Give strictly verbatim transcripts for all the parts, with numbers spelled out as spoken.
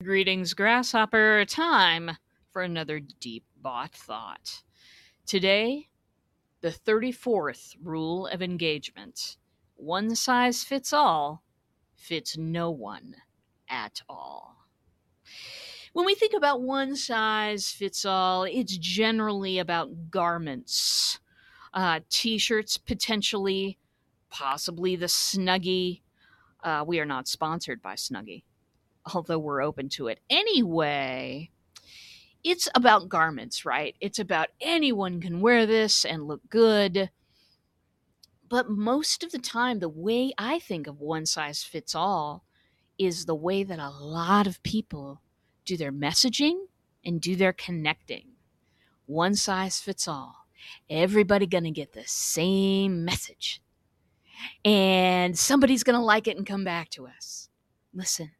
Greetings, Grasshopper. Time for another deep bought thought. Today, the thirty-fourth rule of engagement: one size fits all fits no one at all. When we think about one size fits all, it's generally about garments, uh, t shirts, potentially, possibly the Snuggie. Uh, we are not sponsored by Snuggie, although we're open to it. Anyway, it's about garments, right? It's about anyone can wear this and look good. But most of the time, the way I think of one size fits all is the way that a lot of people do their messaging and do their connecting. One size fits all. Everybody going to get the same message. And somebody's going to like it and come back to us. Listen,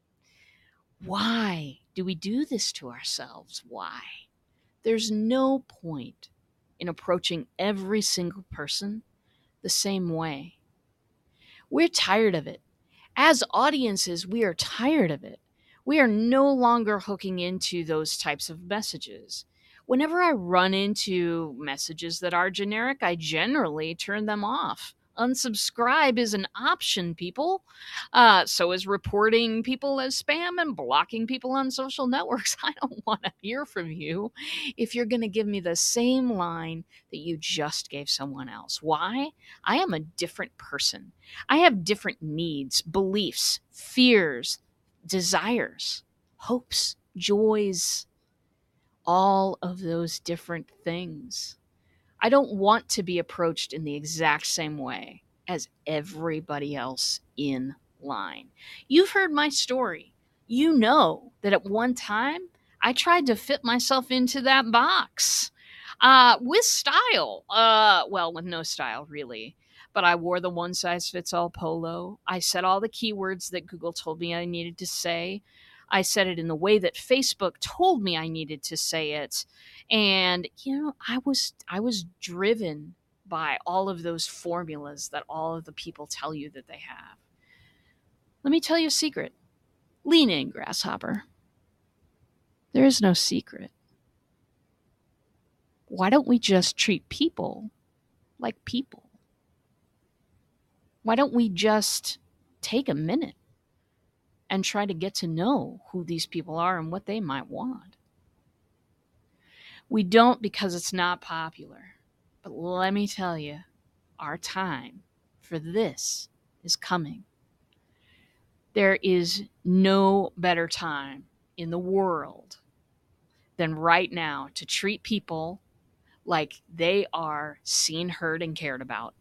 why do we do this to ourselves? Why? There's no point in approaching every single person the same way. We're tired of it. As audiences, we are tired of it. We are no longer hooking into those types of messages. Whenever I run into messages that are generic, I generally turn them off. Unsubscribe is an option, people. Uh, so is reporting people as spam and blocking people on social networks. I don't want to hear from you if you're going to give me the same line that you just gave someone else. Why? I am a different person. I have different needs, beliefs, fears, desires, hopes, joys, all of those different things. I don't want to be approached in the exact same way as everybody else in line. You've heard my story. You know that at one time I tried to fit myself into that box uh, with style. Uh, well, with no style, really. But I wore the one size fits all polo. I said all the keywords that Google told me I needed to say. I said it in the way that Facebook told me I needed to say it. And you know, I was I was driven by all of those formulas that all of the people tell you that they have. Let me tell you a secret. Lean in, grasshopper. There is no secret. Why don't we just treat people like people? Why don't we just take a minute and try to get to know who these people are and what they might want? We don't because it's not popular. But let me tell you, our time for this is coming. There is no better time in the world than right now to treat people like they are seen, heard, and cared about.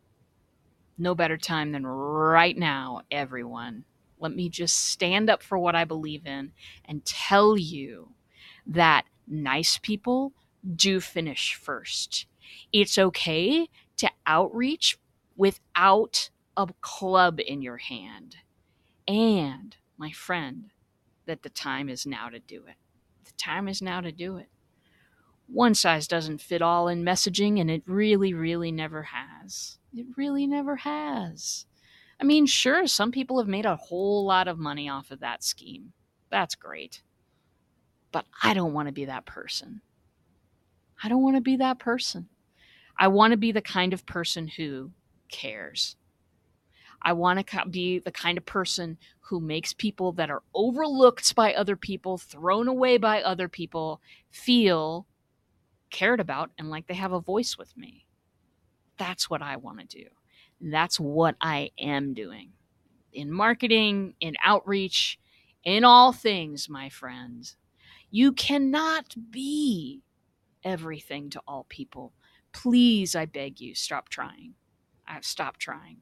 No better time than right now, everyone. Let me just stand up for what I believe in and tell you that nice people do finish first. It's okay to outreach without a club in your hand. And, my friend, that the time is now to do it. The time is now to do it. One size doesn't fit all in messaging, and it really, really never has. It really never has. I mean, sure, some people have made a whole lot of money off of that scheme. That's great. But I don't want to be that person. I don't want to be that person. I want to be the kind of person who cares. I want to be the kind of person who makes people that are overlooked by other people, thrown away by other people, feel cared about and like they have a voice with me. That's what I want to do. That's what I am doing in marketing, in outreach, in all things, my friends. You cannot be everything to all people. Please, I beg you, stop trying. I've stopped trying.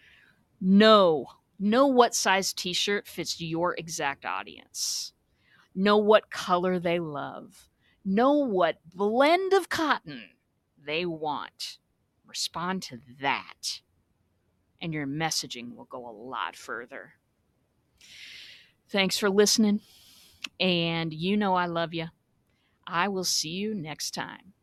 Know, know what size t-shirt fits your exact audience. Know what color they love. Know what blend of cotton they want. Respond to that, and your messaging will go a lot further. Thanks for listening, and you know I love you. I will see you next time.